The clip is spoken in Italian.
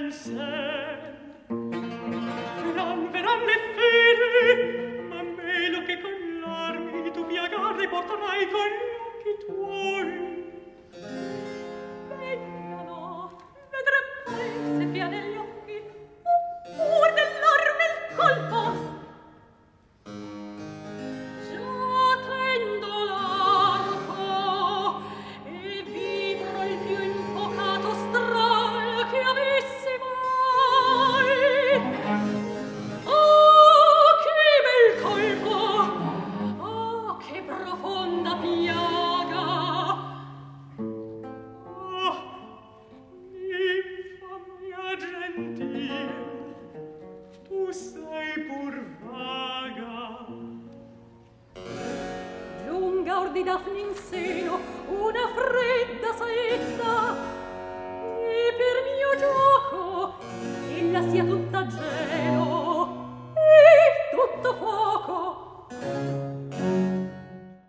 del sen. Verran le fede, ma meno che con l'armi tu piagar riporterai con gli occhi tuoi. Vegliano, vedrem poi se fia negli occhi, oppur dell'arme il colpo. Già tendo l'arco e vibro il più infocato stral che avessi mai. Oh, che bel colpo! Oh, che profonda piaga! Oh, ninfa mia gentile, tu sei pur vaga. Lunga or di Dafne in seno, una fredda saetta,